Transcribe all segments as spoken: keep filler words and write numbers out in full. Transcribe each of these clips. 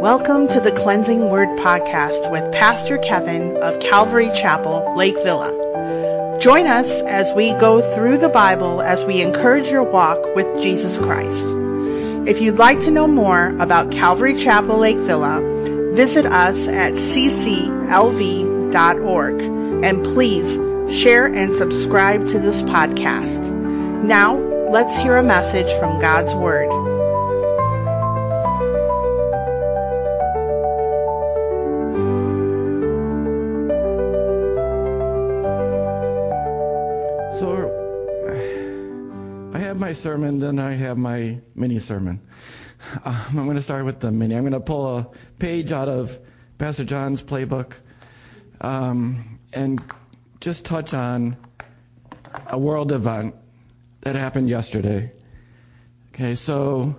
Welcome to the Cleansing Word Podcast with Pastor Kevin of Calvary Chapel, Lake Villa. Join us as we go through the Bible as we encourage your walk with Jesus Christ. If you'd like to know more about Calvary Chapel, Lake Villa, visit us at c c l v dot org and please share and subscribe to this podcast. Now, let's hear a message from God's Word. My sermon, then I have my mini sermon. Uh, I'm going to start with the mini. I'm going to pull a page out of Pastor John's playbook um, and just touch on a world event that happened yesterday. Okay, so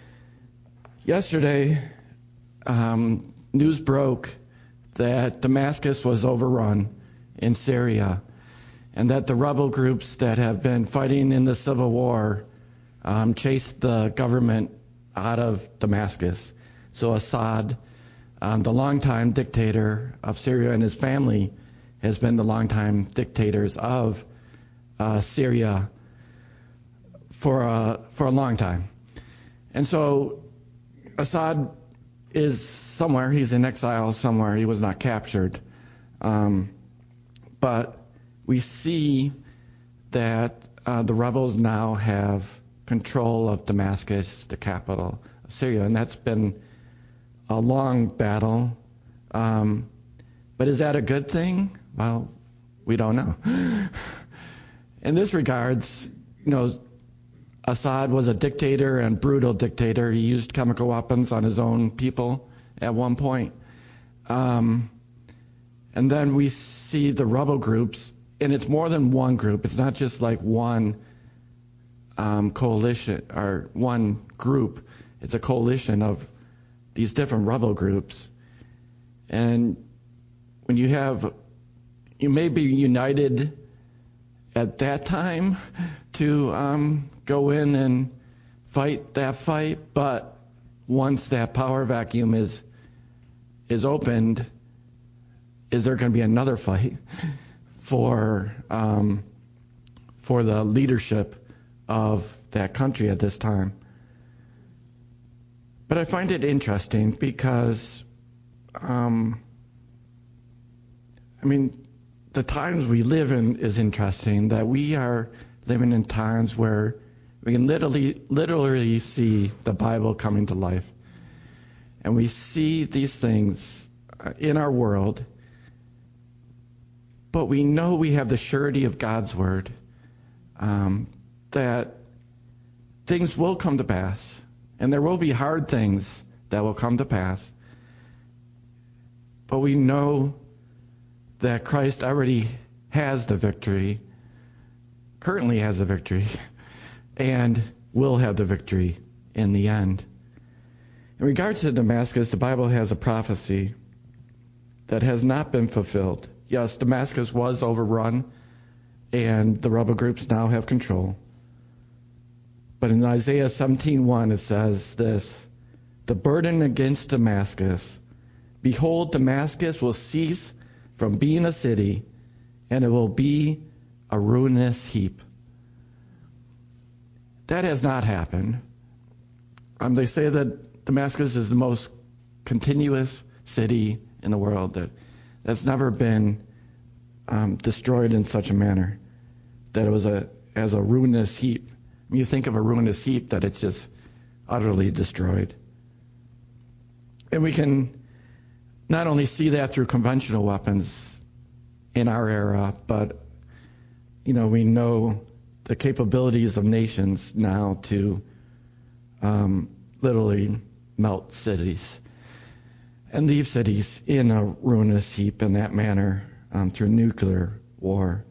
yesterday um, news broke that Damascus was overrun in Syria, and that the rebel groups that have been fighting in the civil war um, chased the government out of Damascus. So Assad, um, the longtime dictator of Syria, and his family has been the longtime dictators of uh, Syria for a, for a long time. And so Assad is somewhere. He's in exile somewhere. He was not captured. Um, but we see that uh, the rebels now have control of Damascus, the capital of Syria, and that's been a long battle. Um, but is that a good thing? Well, we don't know. In this regards, you know, Assad was a dictator and brutal dictator. He used chemical weapons on his own people at one point. Um, and then we see the rebel groups. And it's more than one group. It's not just like one um, coalition or one group. It's a coalition of these different rebel groups. And when you have, you may be united at that time to um, go in and fight that fight, but once that power vacuum is is opened, is there going to be another fight for um, for the leadership of that country at this time? But I find it interesting because, um, I mean, the times we live in is interesting, that we are living in times where we can literally, literally see the Bible coming to life. And we see these things in our world. But we know we have the surety of God's word, um, that things will come to pass, and there will be hard things that will come to pass. But we know that Christ already has the victory, currently has the victory, and will have the victory in the end. In regards to Damascus, the Bible has a prophecy that has not been fulfilled. Yes, Damascus was overrun, and the rebel groups now have control. But in Isaiah seventeen one, it says this: "The burden against Damascus, behold, Damascus will cease from being a city, and it will be a ruinous heap." That has not happened. Um, they say that Damascus is the most continuous city in the world, that that's never been um, destroyed in such a manner that it was a as a ruinous heap. When you think of a ruinous heap, that it's just utterly destroyed. And we can not only see that through conventional weapons in our era, but you know, we know the capabilities of nations now to um, literally melt cities and leave cities in a ruinous heap in that manner um, through nuclear war.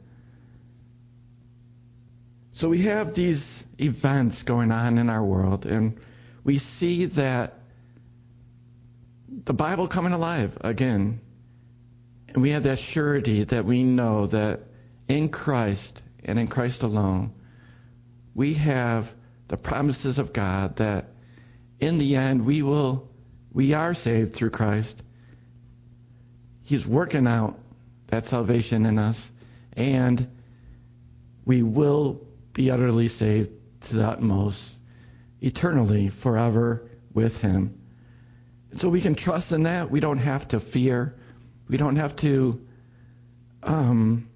So we have these events going on in our world, and we see that the Bible coming alive again. And we have that surety that we know that in Christ and in Christ alone, we have the promises of God that in the end we will We are saved through Christ. He's working out that salvation in us, and we will be utterly saved to the utmost, eternally, forever with him. And so we can trust in that. We don't have to fear. We don't have to um,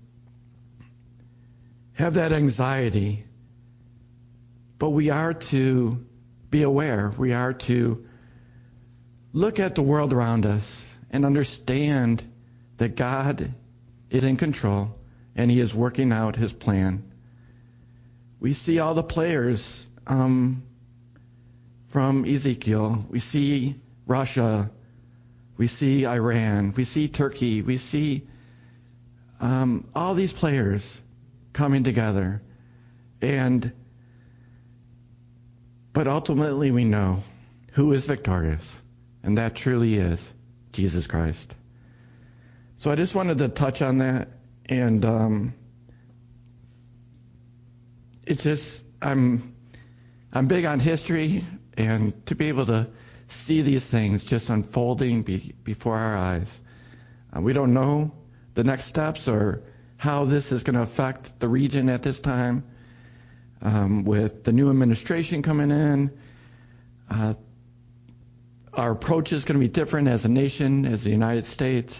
have that anxiety. But we are to be aware. We are to look at the world around us and understand that God is in control and he is working out his plan. We see all the players um, from Ezekiel. We see Russia. We see Iran. We see Turkey. We see um, all these players coming together. And but ultimately we know who is victorious, and that truly is Jesus Christ. So I just wanted to touch on that, and um, it's just I'm I'm big on history, and to be able to see these things just unfolding be, before our eyes. Uh, we don't know the next steps or how this is going to affect the region at this time. Um, with the new administration coming in, uh, our approach is going to be different as a nation, as the United States.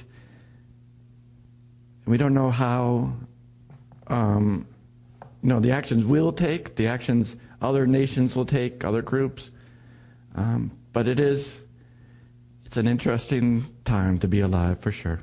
We don't know how, um, you know, the actions we'll take, the actions other nations will take, other groups. Um, but it is, it's an interesting time to be alive for sure.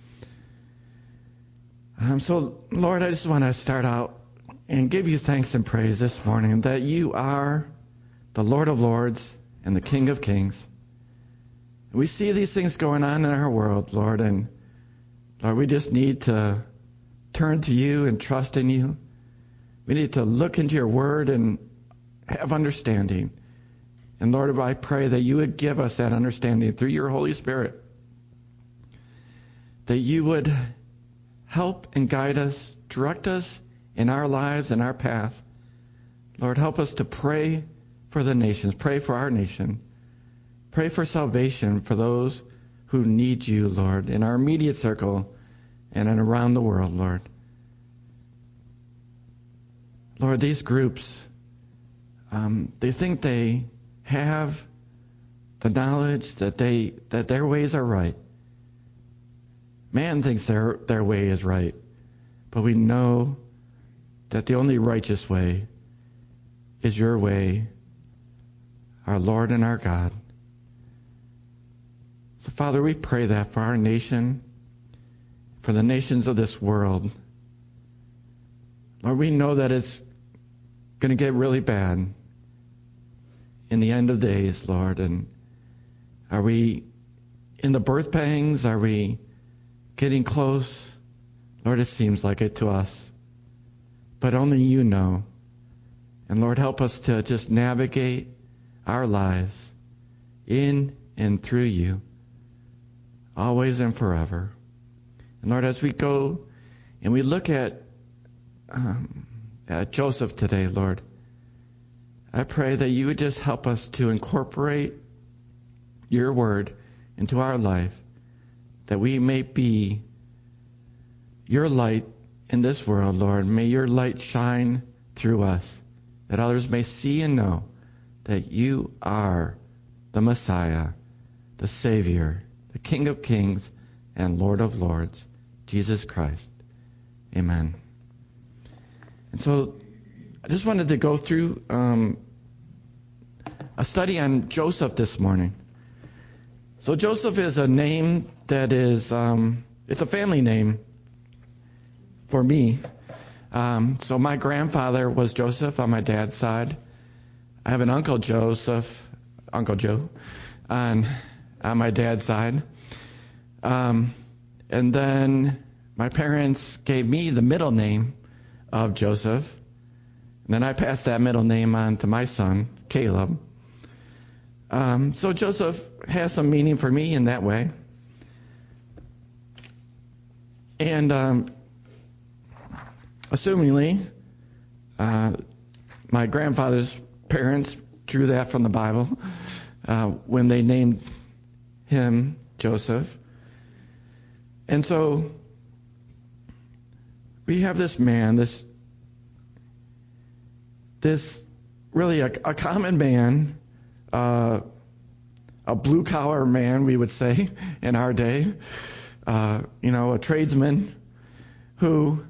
Um, so, Lord, I just want to start out and give you thanks and praise this morning that you are the Lord of Lords and the King of Kings. We see these things going on in our world, Lord, and Lord, we just need to turn to you and trust in you. We need to look into your word and have understanding. And Lord, I pray that you would give us that understanding through your Holy Spirit, that you would help and guide us, direct us in our lives and our path. Lord, help us to pray for the nations, pray for our nation, pray for salvation for those who need you, Lord, in our immediate circle and around the world, Lord. Lord, these groups, um, they think they have the knowledge that they that their ways are right. Man thinks their their way is right, but we know that the only righteous way is your way, our Lord and our God. So, Father, we pray that for our nation, for the nations of this world. Lord, we know that it's going to get really bad in the end of days, Lord. And are we in the birth pangs? Are we getting close? Lord, it seems like it to us. But only you know. And Lord, help us to just navigate our lives in and through you, always and forever. And Lord, as we go and we look at, um, at Joseph today, Lord, I pray that you would just help us to incorporate your word into our life, that we may be your light in this world, Lord. May your light shine through us, that others may see and know that you are the Messiah, the Savior, the King of Kings, and Lord of Lords, Jesus Christ. Amen. And so I just wanted to go through um, a study on Joseph this morning. So Joseph is a name that is, um, it's a family name for me. Um, so my grandfather was Joseph on my dad's side. I have an uncle Joseph, Uncle Joe, on on my dad's side. Um, and then my parents gave me the middle name of Joseph. And then I passed that middle name on to my son, Caleb. Um, so Joseph has some meaning for me in that way. And um, assumingly, uh, my grandfather's parents drew that from the Bible uh, when they named him, Joseph. And so we have this man, this this really a, a common man, uh, a blue collar man, we would say in our day, uh, you know, a tradesman who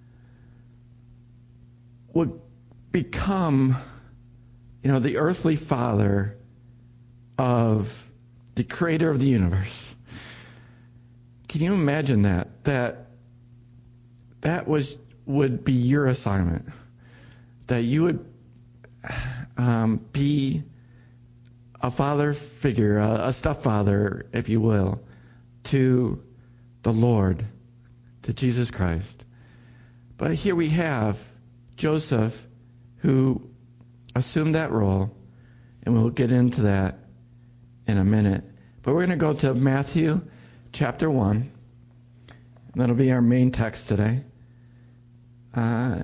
would become, you know, the earthly father of the creator of the universe. Can you imagine that? That that was would be your assignment. That you would um, be a father figure, a, a stepfather, if you will, to the Lord, to Jesus Christ. But here we have Joseph, who assumed that role, and we'll get into that in a minute. But we're going to go to Matthew chapter one. That'll be our main text today. Uh,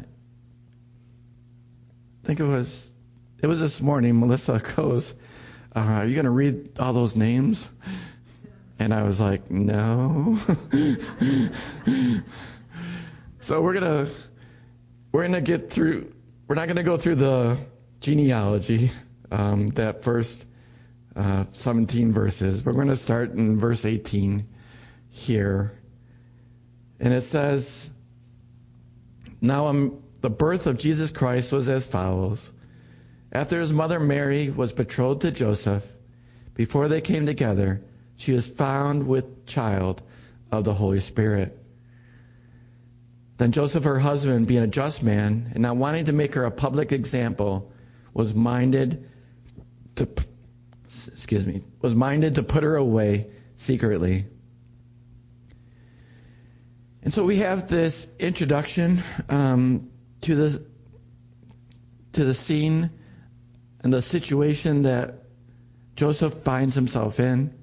I think it was it was this morning. Melissa goes, uh, "Are you going to read all those names?" And I was like, "No." So we're gonna we're gonna get through. We're not gonna go through the genealogy, um, that first uh, seventeen verses. But we're gonna start in verse eighteen here, and it says, "Now um, the birth of Jesus Christ was as follows. After his mother Mary was betrothed to Joseph, before they came together, she was found with child of the Holy Spirit. Then Joseph, her husband, being a just man and not wanting to make her a public example, was minded to, excuse me, was minded to put her away secretly." And so we have this introduction um, to the to the scene and the situation that Joseph finds himself in.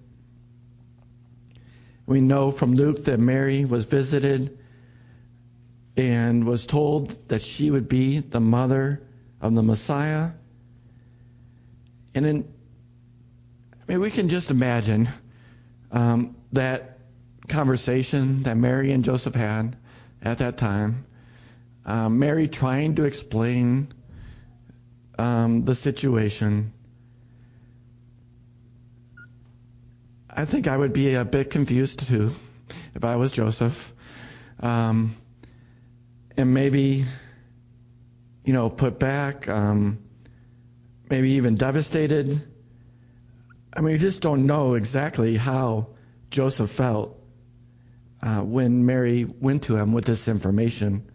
We know from Luke that Mary was visited and was told that she would be the mother of the Messiah. And in, I mean, we can just imagine um, that conversation that Mary and Joseph had at that time. Um, Mary trying to explain um, the situation. I think I would be a bit confused too if I was Joseph. Um, and maybe, you know, put back, um, maybe even devastated. I mean, we just don't know exactly how Joseph felt uh, when Mary went to him with this information.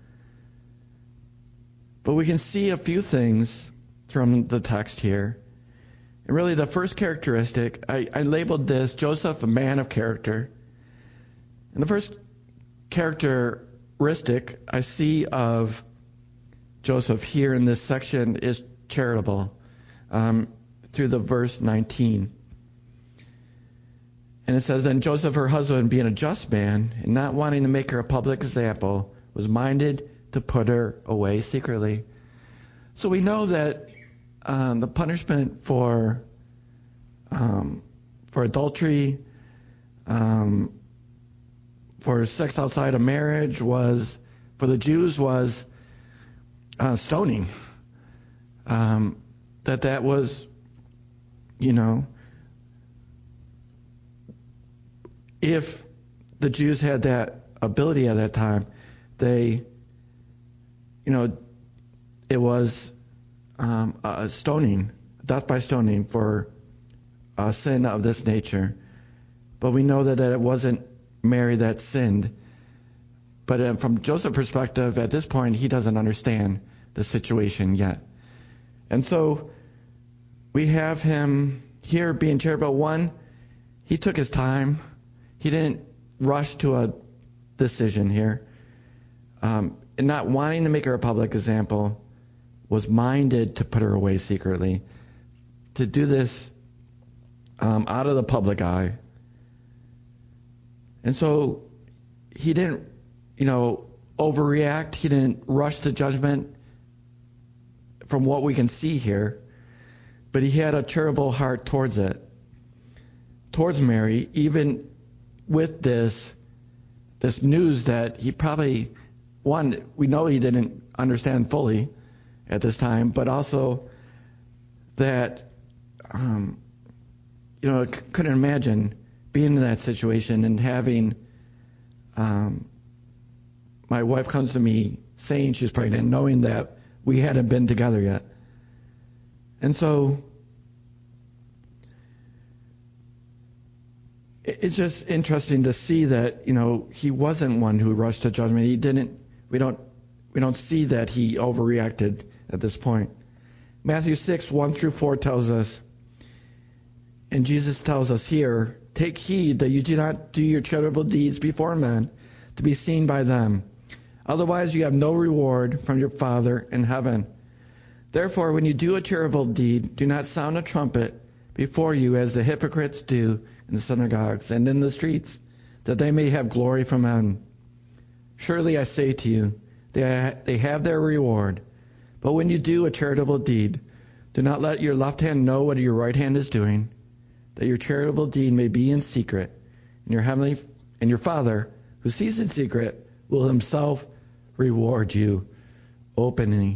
But we can see a few things from the text here. And really the first characteristic, I, I labeled this Joseph, a man of character. And the first characteristic I see of Joseph here in this section is charitable, um, through the verse nineteen. And it says, "Then Joseph, her husband, being a just man and not wanting to make her a public example, was minded to put her away secretly." So we know that um, the punishment for um, for adultery, um, for sex outside of marriage was, for the Jews, was uh, stoning. Um, that that was, you know, if the Jews had that ability at that time, they, you know, it was um, a stoning, death by stoning for a sin of this nature. But we know that, that it wasn't Mary that sinned. But uh, from Joseph's perspective, at this point, he doesn't understand the situation yet. And so we have him here being charitable. One, he took his time. He didn't rush to a decision here. Um, and not wanting to make her a public example, was minded to put her away secretly. To do this um, out of the public eye. And so he didn't, you know, overreact. He didn't rush to judgment from what we can see here. But he had a charitable heart towards it. towards Mary, even with this this news that he probably, one, we know he didn't understand fully at this time, but also that, um, you know, I c- couldn't imagine being in that situation and having um, my wife comes to me saying she's pregnant, knowing that we hadn't been together yet. And so it's just interesting to see that, you know, he wasn't one who rushed to judgment. He didn't, we don't, we don't see that he overreacted at this point. Matthew six, one through four tells us, and Jesus tells us here, take heed that you do not do your charitable deeds before men to be seen by them. Otherwise you have no reward from your Father in heaven. Therefore, when you do a charitable deed, do not sound a trumpet before you as the hypocrites do in the synagogues and in the streets, that they may have glory from men. Surely I say to you, they they have their reward. But when you do a charitable deed, do not let your left hand know what your right hand is doing, that your charitable deed may be in secret, and your heavenly and your Father, who sees in secret, will himself reward you openly.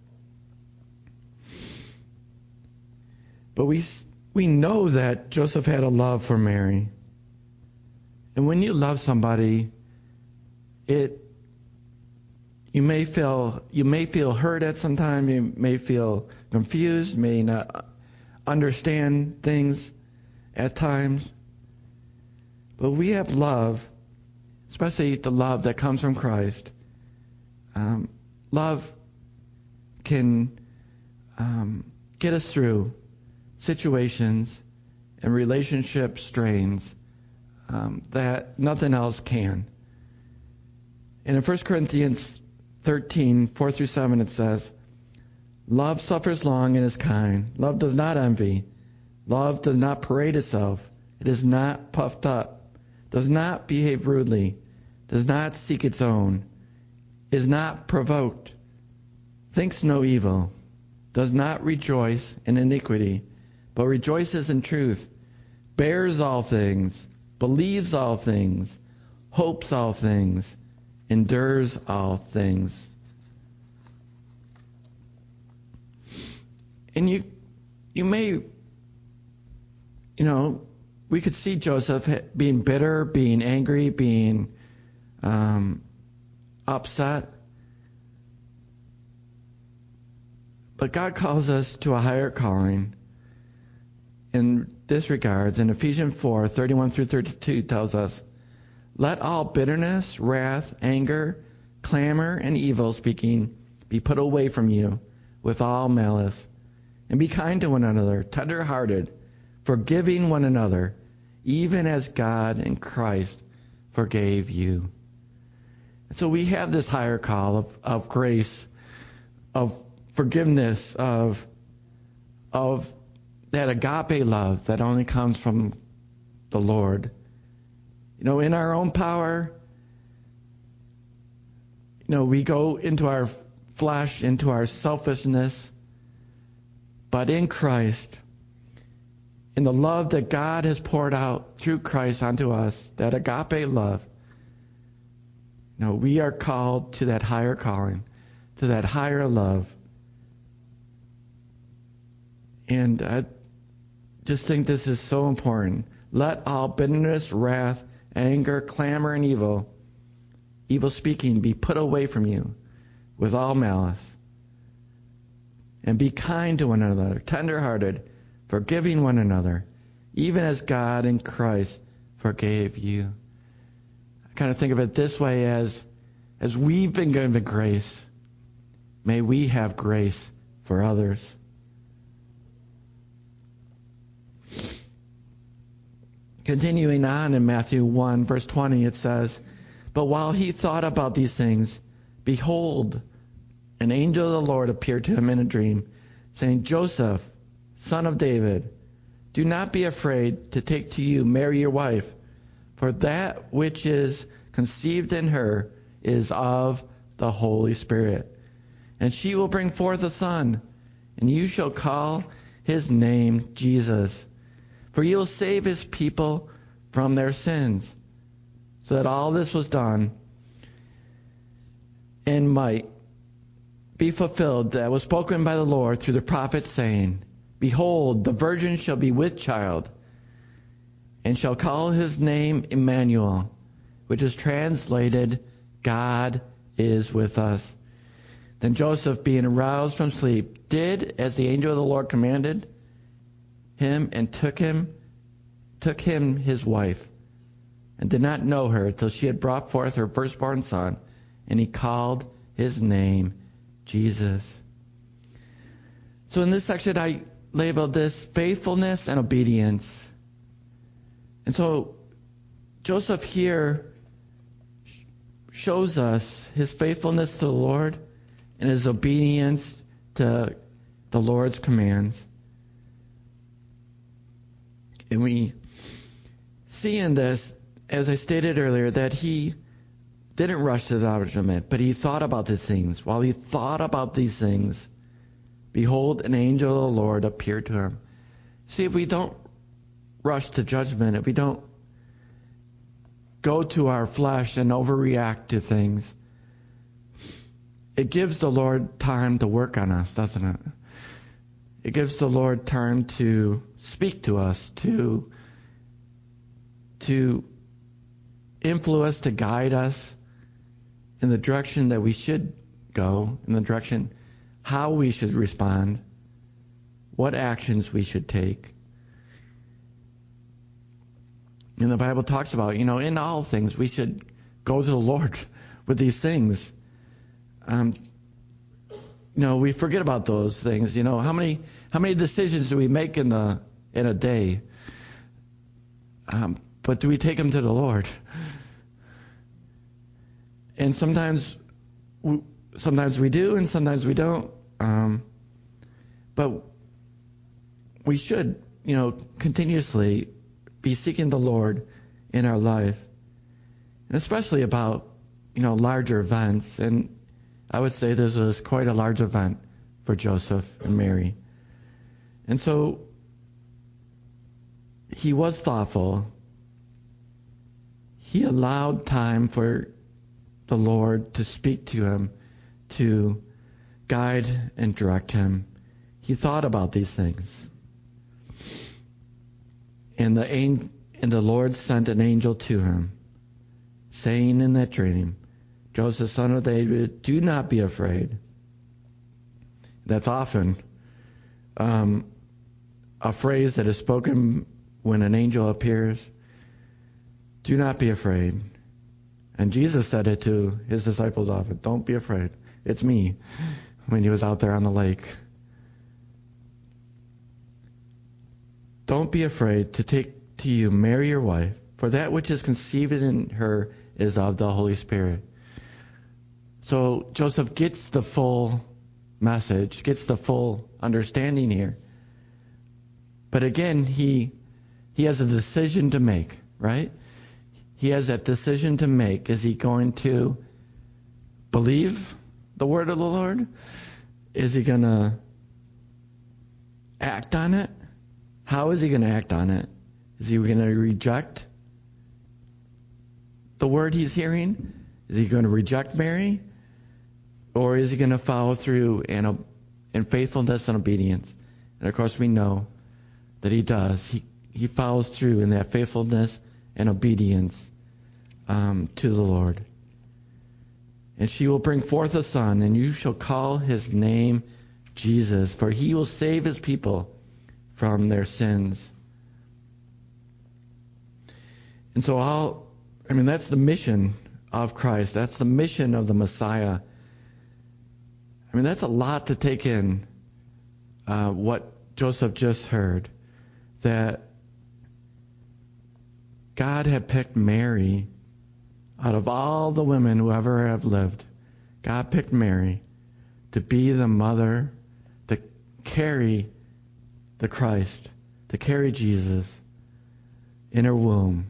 But we we know that Joseph had a love for Mary. And when you love somebody, it you may feel you may feel hurt at some time, you may feel confused, may not understand things at times. But we have love, especially the love that comes from Christ. Um, love can um, get us through situations and relationship strains um, that nothing else can. And in First Corinthians thirteen, four through seven, it says, love suffers long and is kind. Love does not envy. Love does not parade itself. It is not puffed up, does not behave rudely, does not seek its own, is not provoked, thinks no evil, does not rejoice in iniquity, but rejoices in truth, bears all things, believes all things, hopes all things, endures all things. And you, you may, you know, we could see Joseph being bitter, being angry, being um, upset. But God calls us to a higher calling. In this regards, in Ephesians four, thirty-one through thirty-two tells us, let all bitterness, wrath, anger, clamor, and evil speaking be put away from you with all malice. And be kind to one another, tender-hearted, forgiving one another, even as God in Christ forgave you. So we have this higher call of, of grace, of forgiveness, of of that agape love that only comes from the Lord. You know, in our own power, you know, we go into our flesh, into our selfishness, but in Christ, in the love that God has poured out through Christ onto us, that agape love, you know, we are called to that higher calling, to that higher love. And I just think this is so important. Let all bitterness, wrath, anger, clamor, and evil, evil speaking be put away from you with all malice. And be kind to one another, tender-hearted, forgiving one another, even as God in Christ forgave you. I kind of think of it this way, as, as we've been given grace, may we have grace for others. Continuing on in Matthew one, verse twenty, it says, but while he thought about these things, behold, an angel of the Lord appeared to him in a dream, saying, Joseph, son of David, do not be afraid to take to you Mary your wife, for that which is conceived in her is of the Holy Spirit. And she will bring forth a son, and you shall call his name Jesus. For he will save his people from their sins. So that all this was done and might be fulfilled that was spoken by the Lord through the prophet, saying, Behold, the virgin shall be with child, and shall call his name Emmanuel, which is translated, God is with us. Then Joseph, being aroused from sleep, did as the angel of the Lord commanded him, and took him, took him his wife, and did not know her till she had brought forth her firstborn son, and he called his name Jesus. So in this section, I labeled this faithfulness and obedience. And so Joseph here shows us his faithfulness to the Lord and his obedience to the Lord's commands. And we see in this, as I stated earlier, that he didn't rush to the judgment, but he thought about these things. While he thought about these things, behold, an angel of the Lord appeared to him. See, if we don't rush to judgment, if we don't go to our flesh and overreact to things, it gives the Lord time to work on us, doesn't it? It gives the Lord time to speak to us, to, to influence, to guide us in the direction that we should go, in the direction how we should respond, what actions we should take. And the Bible talks about, you know, in all things we should go to the Lord with these things. Um, you know, we forget about those things. You know, how many how many decisions do we make in the in a day? Um, but do we take them to the Lord? And sometimes, we, sometimes we do, and sometimes we don't. Um, but we should, you know, continuously be seeking the Lord in our life, and especially about, you know, larger events. And I would say this was quite a large event for Joseph and Mary. And so he was thoughtful. He allowed time for the Lord to speak to him, to guide and direct him. He thought about these things. And the angel, and the Lord sent an angel to him, saying in that dream, Joseph, son of David, do not be afraid. That's often um, a phrase that is spoken when an angel appears. Do not be afraid. And Jesus said it to his disciples often. Don't be afraid. It's me, when he was out there on the lake. Don't be afraid to take to you Mary your wife, for that which is conceived in her is of the Holy Spirit. So Joseph gets the full message, gets the full understanding here. But again, he he has a decision to make, right? He has that decision to make. Is he going to believe the word of the Lord? Is he going to act on it? How is he going to act on it? Is he going to reject the word he's hearing? Is he going to reject Mary? Or is he going to follow through in, in faithfulness and obedience? And of course we know that he does. He, he follows through in that faithfulness and obedience um, to the Lord. And she will bring forth a son, and you shall call his name Jesus, for he will save his people from their sins. And so all, I mean, that's the mission of Christ. That's the mission of the Messiah. I mean, that's a lot to take in, uh, what Joseph just heard, that God had picked Mary out of all the women who ever have lived. God picked Mary to be the mother, to carry the Christ, to carry Jesus in her womb.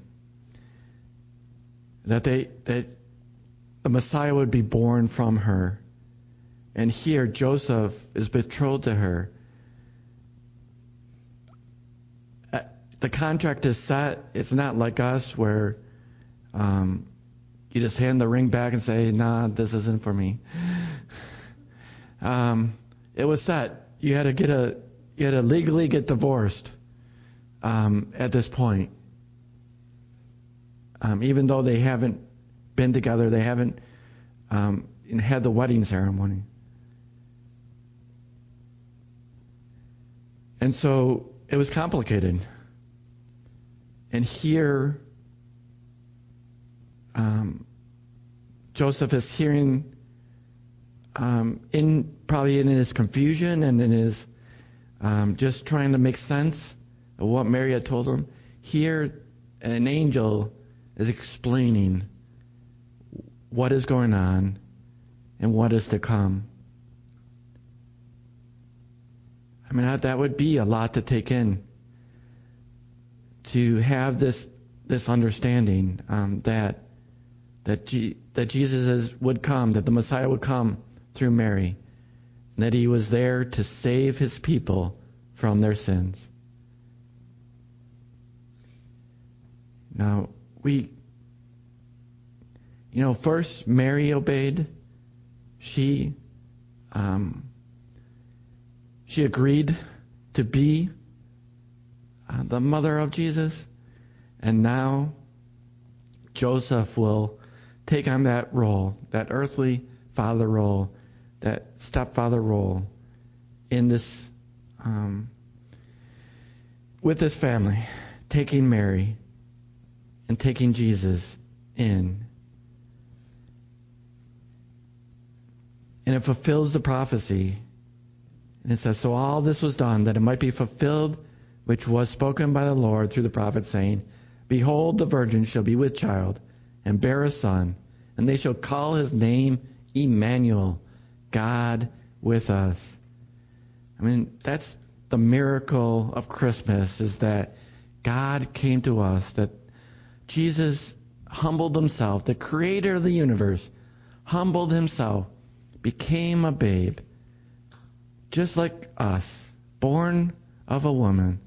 That they that the Messiah would be born from her. And here Joseph is betrothed to her. The the contract is set. It's not like us where um, you just hand the ring back and say, nah, this isn't for me. Um, it was set. You had to get a, you had to legally get divorced um, at this point. Um, even though they haven't been together, they haven't um, had the wedding ceremony. And so it was complicated. And here, um, Joseph is hearing, um, in probably in his confusion and in his um, just trying to make sense of what Mary had told him. Here, an angel is explaining what is going on and what is to come. I mean, that would be a lot to take in, to have this this understanding um, that that G, that Jesus is, would come, that the Messiah would come through Mary, and that he was there to save his people from their sins. Now, we, you know, first Mary obeyed. She, um, she agreed to be uh, the mother of Jesus, and now Joseph will take on that role, that earthly father role, that stepfather role in this, um, with this family, taking Mary and taking Jesus in. And it fulfills the prophecy. And it says, so all this was done that it might be fulfilled, which was spoken by the Lord through the prophet, saying, behold, the virgin shall be with child, and bear a son, and they shall call his name Emmanuel, God with us. I mean, that's the miracle of Christmas, is that God came to us, that Jesus humbled himself, the creator of the universe, humbled himself, became a babe, just like us, born of a woman,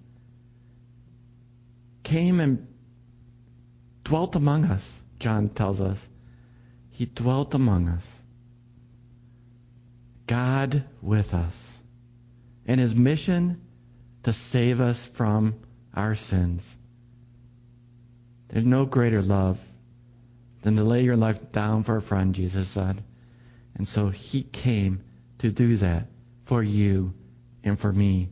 came and dwelt among us, John tells us. He dwelt among us. God with us. And his mission to save us from our sins. There's no greater love than to lay your life down for a friend, Jesus said. And so he came to do that for you and for me.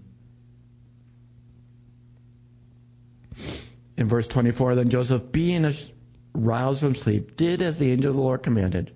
In verse twenty-four, then Joseph, being roused from sleep, did as the angel of the Lord commanded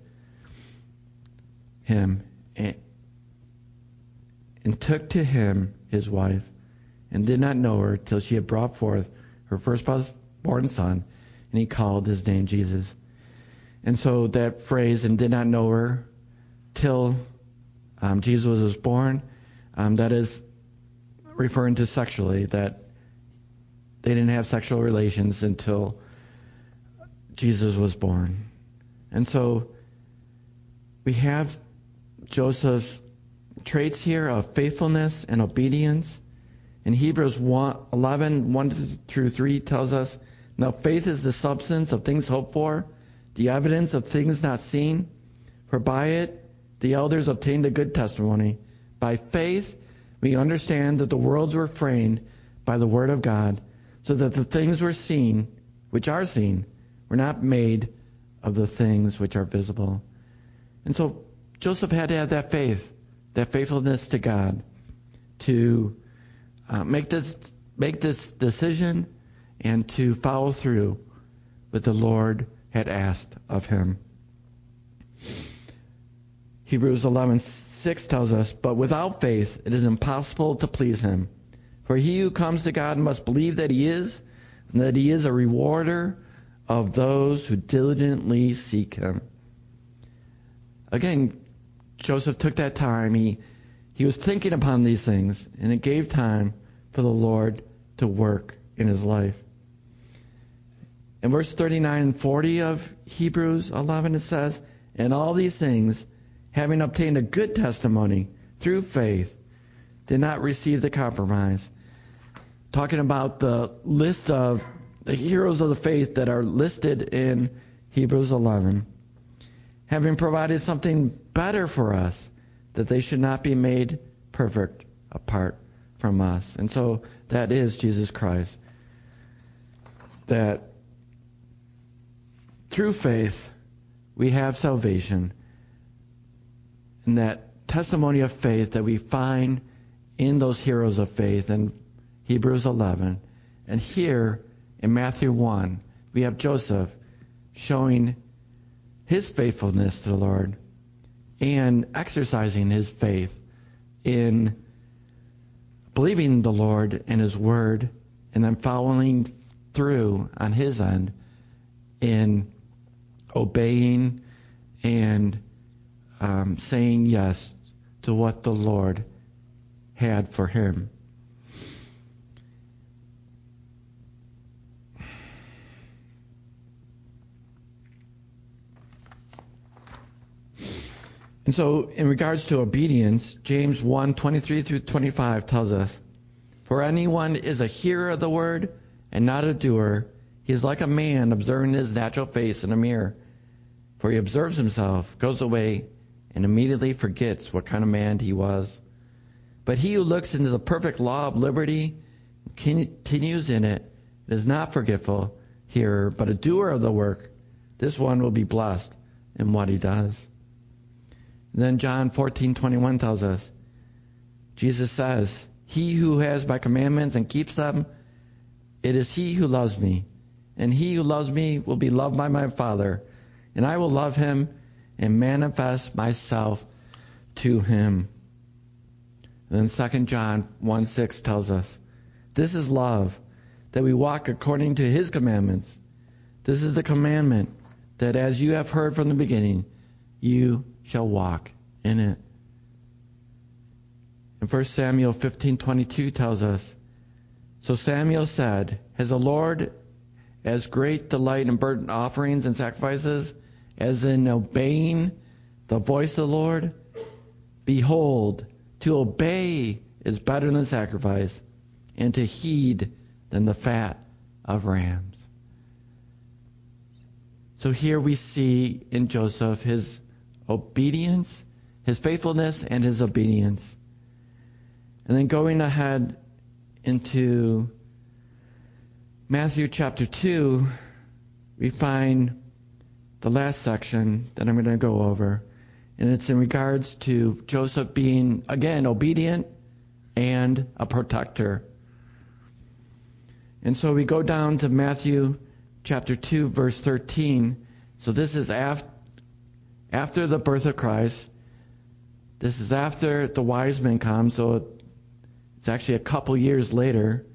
him, and, and took to him his wife, and did not know her till she had brought forth her firstborn son, and he called his name Jesus. And so that phrase, and did not know her till um, Jesus was born, um, that is referring to sexually, that they didn't have sexual relations until Jesus was born. And so we have Joseph's traits here of faithfulness and obedience. In Hebrews eleven, one through three tells us, now faith is the substance of things hoped for, the evidence of things not seen. For by it the elders obtained a good testimony. By faith we understand that the worlds were framed by the word of God, so that the things were seen, which are seen, were not made of the things which are visible. And so Joseph had to have that faith, that faithfulness to God, to uh, make this make this decision and to follow through what the Lord had asked of him. Hebrews eleven six tells us, but without faith it is impossible to please him. For he who comes to God must believe that he is, and that he is a rewarder of those who diligently seek him. Again, Joseph took that time. He, he was thinking upon these things, and it gave time for the Lord to work in his life. In verse thirty-nine and forty of Hebrews eleven, it says, and all these things, having obtained a good testimony through faith, did not receive the compromise. talking about the list of the heroes of the faith that are listed in Hebrews eleven, having provided something better for us, that they should not be made perfect apart from us. And so that is Jesus Christ. That through faith we have salvation, and that testimony of faith that we find in those heroes of faith in Hebrews eleven. And here in Matthew one, we have Joseph showing his faithfulness to the Lord and exercising his faith in believing the Lord and his word, and then following through on his end in obeying and um, saying yes to what the Lord had for him. And so, in regards to obedience, James one, twenty-three through twenty-five tells us, "For anyone is a hearer of the word and not a doer, he is like a man observing his natural face in a mirror. For he observes himself, goes away, and immediately forgets what kind of man he was. But he who looks into the perfect law of liberty and continues in it, is not forgetful hearer, but a doer of the work. This one will be blessed in what he does." Then John fourteen twenty-one tells us, Jesus says, "He who has my commandments and keeps them, it is he who loves me. And he who loves me will be loved by my Father, and I will love him and manifest myself to him." And then Second John one six tells us, "This is love, that we walk according to his commandments. This is the commandment, that as you have heard from the beginning, you shall walk in it." And First Samuel fifteen twenty-two tells us, "So Samuel said, Has the Lord as great delight in burnt offerings and sacrifices as in obeying the voice of the Lord? Behold, to obey is better than sacrifice, and to heed than the fat of rams." So here we see in Joseph his obedience, his faithfulness, and his obedience. And then going ahead into Matthew chapter two, we find the last section that I'm going to go over. And it's in regards to Joseph being, again, obedient and a protector. And so we go down to Matthew chapter two, verse thirteen. So this is after, after the birth of Christ. This is after the wise men come, so it's actually a couple years later.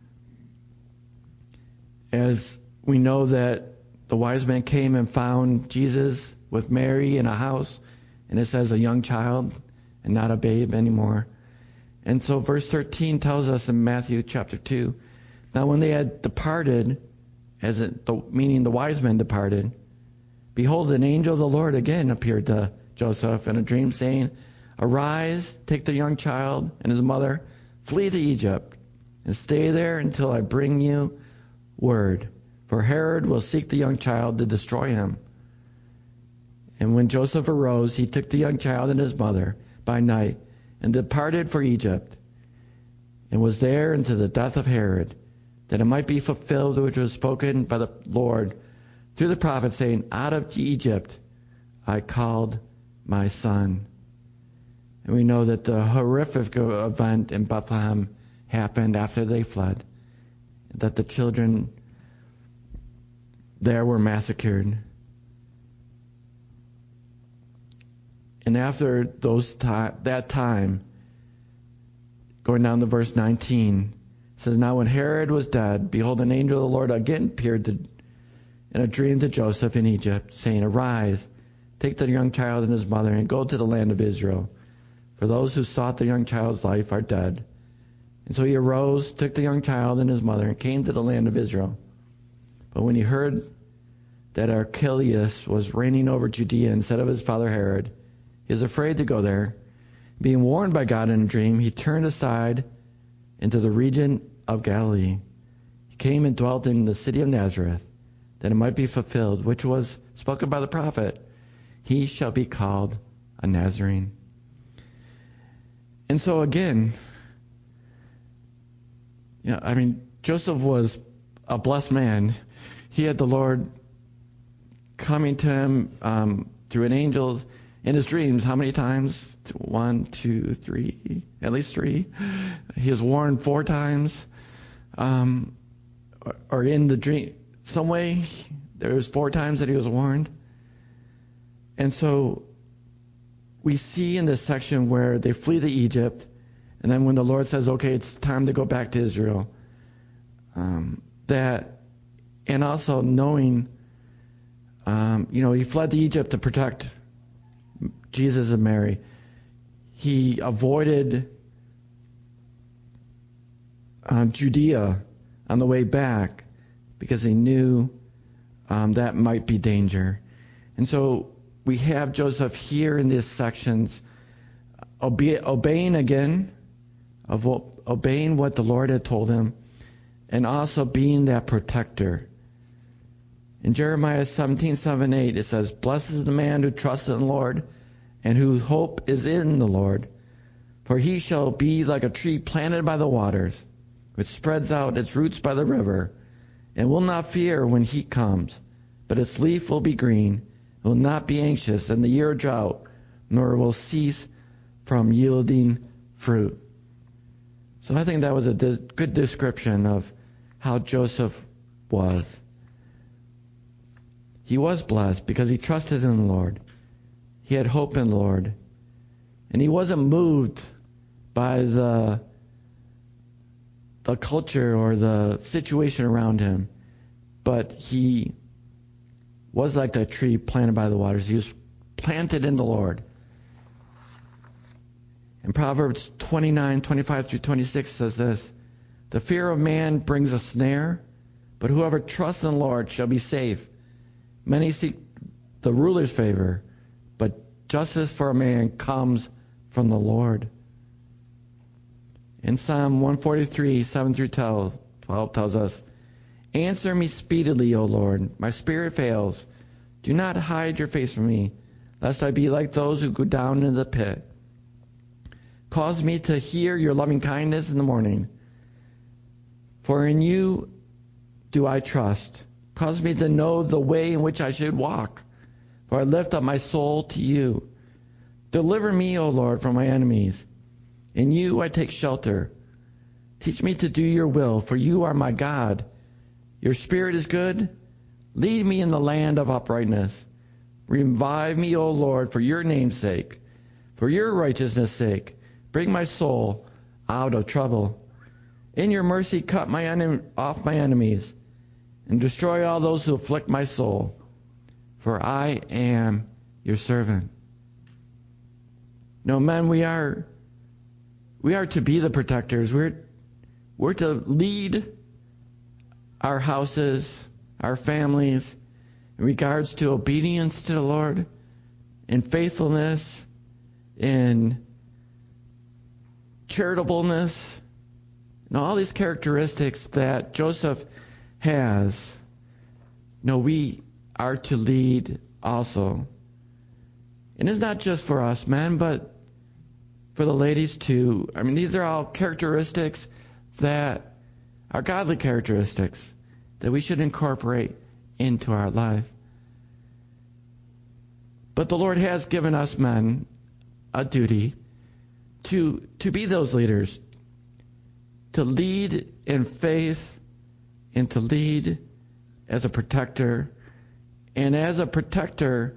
As we know that the wise men came and found Jesus with Mary in a house, and it says a young child and not a babe anymore. And so verse thirteen tells us in Matthew chapter two, "Now when they had departed," as it, the, meaning the wise men departed, "behold, an angel of the Lord again appeared to Joseph in a dream, saying, Arise, take the young child and his mother, flee to Egypt, and stay there until I bring you word. For Herod will seek the young child to destroy him." And when Joseph arose, he took the young child and his mother by night, and departed for Egypt, and was there until the death of Herod, that it might be fulfilled which was spoken by the Lord through the prophet, saying, Out of Egypt I called my son. And we know that the horrific event in Bethlehem happened after they fled, that the children there were massacred. And after those ti- that time, going down to verse nineteen, it says, "Now when Herod was dead, behold, an angel of the Lord again appeared to, in a dream to Joseph in Egypt, saying, Arise, take the young child and his mother, and go to the land of Israel. For those who sought the young child's life are dead." And so he arose, took the young child and his mother, and came to the land of Israel. But when he heard that Archelaus was reigning over Judea instead of his father Herod, he was afraid to go there. Being warned by God in a dream, he turned aside into the region of Galilee. He came and dwelt in the city of Nazareth, that it might be fulfilled, which was spoken by the prophet. He shall be called a Nazarene. And so again, you know, I mean, Joseph was a blessed man. He had the Lord coming to him um, through an angel in his dreams. How many times? One, two, three, at least three. He was warned four times. Um, or, or in the dream, some way, there was four times that he was warned. And so we see in this section where they flee to Egypt, and then when the Lord says, okay, it's time to go back to Israel, um, that, and also knowing, um, you know, he fled to Egypt to protect Jesus and Mary. He avoided um, Judea on the way back because he knew um, that might be danger. And so we have Joseph here in these sections obe- obeying again, of what, obeying what the Lord had told him, and also being that protector. In Jeremiah seventeen, seven, eight, it says, "Blessed is the man who trusts in the Lord, and whose hope is in the Lord. For he shall be like a tree planted by the waters, which spreads out its roots by the river, and will not fear when heat comes, but its leaf will be green, will not be anxious in the year of drought, nor will cease from yielding fruit." So I think that was a de- good description of how Joseph was. He was blessed because he trusted in the Lord. He had hope in the Lord. And he wasn't moved by the the culture or the situation around him, but he was like that tree planted by the waters. He was planted in the Lord. And Proverbs twenty-nine, twenty-five through twenty-six says this, "The fear of man brings a snare, but whoever trusts in the Lord shall be safe. Many seek the ruler's favor, but justice for a man comes from the Lord." In Psalm one forty-three, seven through twelve tells us, "Answer me speedily, O Lord. My spirit fails. Do not hide your face from me, lest I be like those who go down into the pit. Cause me to hear your loving kindness in the morning, for in you do I trust. Cause me to know the way in which I should walk, for I lift up my soul to you. Deliver me, O Lord, from my enemies. In you I take shelter. Teach me to do your will, for you are my God. Your spirit is good. Lead me in the land of uprightness. Revive me, O Lord, for your name's sake. For your righteousness' sake, bring my soul out of trouble. In your mercy, cut my enem- off my enemies, and destroy all those who afflict my soul. For I am your servant." No, men, we are we are to be the protectors. We're we're to lead our houses, our families, in regards to obedience to the Lord, in faithfulness, in charitableness, and all these characteristics that Joseph has. No, we are to lead also. And it's not just for us men, but for the ladies too. I mean, these are all characteristics that are godly characteristics that we should incorporate into our life. But the Lord has given us men a duty to to be those leaders, to lead in faith and to lead as a protector. And as a protector,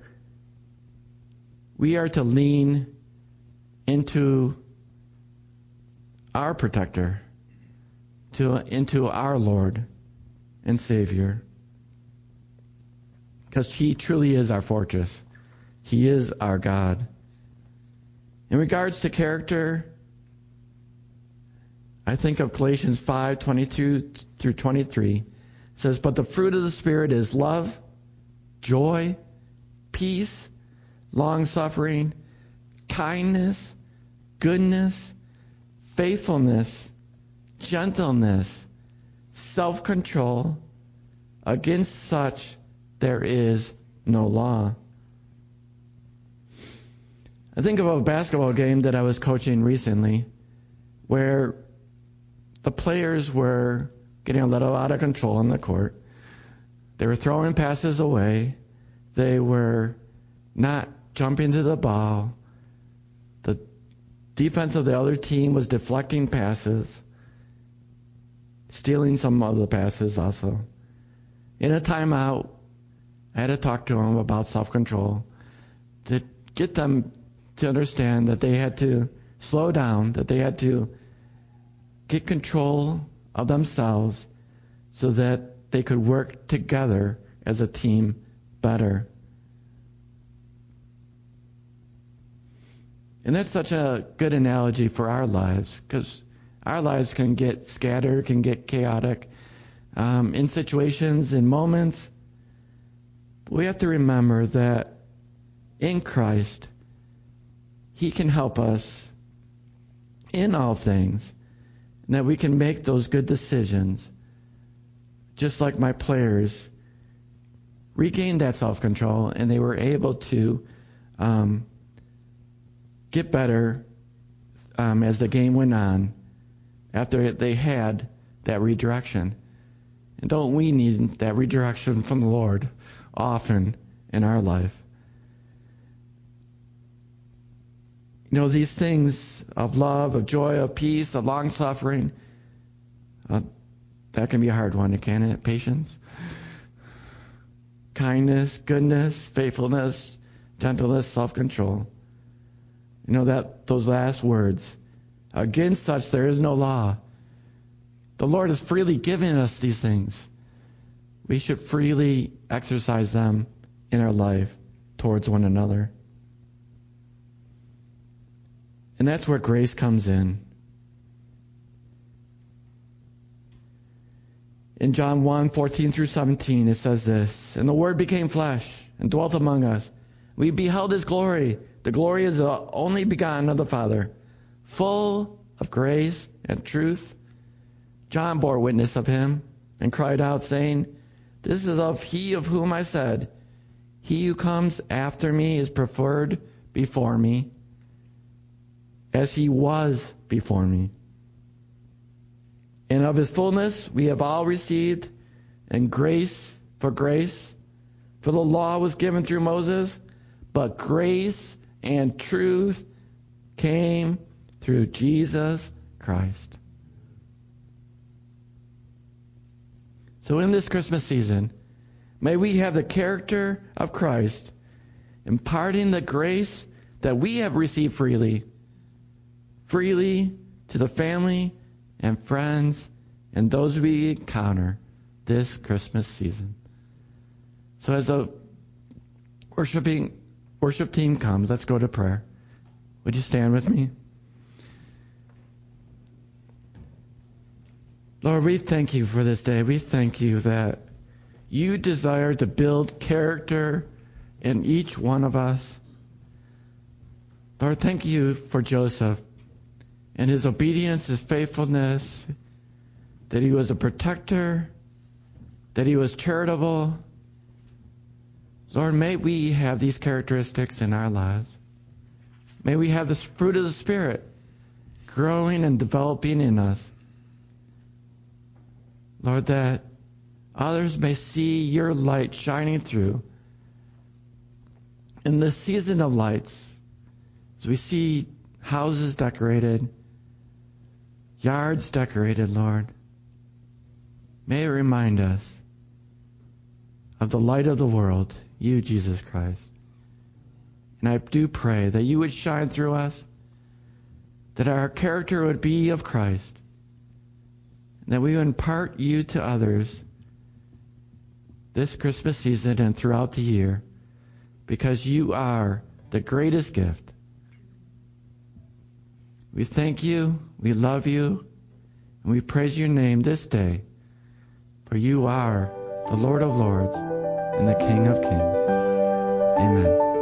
we are to lean into our protector, to into our Lord and Savior, because He truly is our fortress. He is our God. In regards to character, I think of Galatians five, twenty-two through twenty-three. It says, "But the fruit of the Spirit is love, joy, peace, long-suffering, kindness, goodness, faithfulness, gentleness, self-control. Against such there is no law. I think of a basketball game that I was coaching recently where the players were getting a little out of control on the court. They were throwing passes away. They were not jumping to the ball. The defense of the other team was deflecting passes, stealing some of the passes also. In a timeout, I had to talk to them about self-control to get them to understand that they had to slow down, that they had to get control of themselves so that they could work together as a team better. And that's such a good analogy for our lives, because our lives can get scattered, can get chaotic um, in situations, in moments. But we have to remember that in Christ, He can help us in all things, and that we can make those good decisions, just like my players regained that self-control, and they were able to um, get better um, as the game went on after they had that redirection. And don't we need that redirection from the Lord often in our life? You know, these things of love, of joy, of peace, of long-suffering, uh, that can be a hard one, can't it? Patience, kindness, goodness, faithfulness, gentleness, self-control. You know, that those last words, against such there is no law. The Lord has freely given us these things. We should freely exercise them in our life towards one another. And that's where grace comes in. In John one, fourteen through seventeen, it says this, "And the Word became flesh and dwelt among us. We beheld His glory. The glory is the only begotten of the Father, full of grace and truth. John bore witness of Him and cried out, saying, This is of He of whom I said, He who comes after me is preferred before me, as He was before me. And of His fullness we have all received, and grace for grace. For the law was given through Moses, but grace and truth came through Jesus Christ." So in this Christmas season, may we have the character of Christ, imparting the grace that we have received freely, freely to the family and friends and those we encounter this Christmas season. So as the worshiping worship team comes, let's go to prayer. Would you stand with me? Lord, we thank you for this day. We thank you that you desire to build character in each one of us. Lord, thank you for Joseph and his obedience, his faithfulness, that he was a protector, that he was charitable. Lord, may we have these characteristics in our lives. May we have this fruit of the Spirit growing and developing in us. Lord, that others may see your light shining through. In this season of lights, as we see houses decorated, yards decorated, Lord, may it remind us of the light of the world, you, Jesus Christ. And I do pray that you would shine through us, that our character would be of Christ, and that we would impart you to others this Christmas season and throughout the year, because you are the greatest gift. We thank you, we love you, and we praise your name this day, for you are the Lord of Lords and the King of Kings. Amen.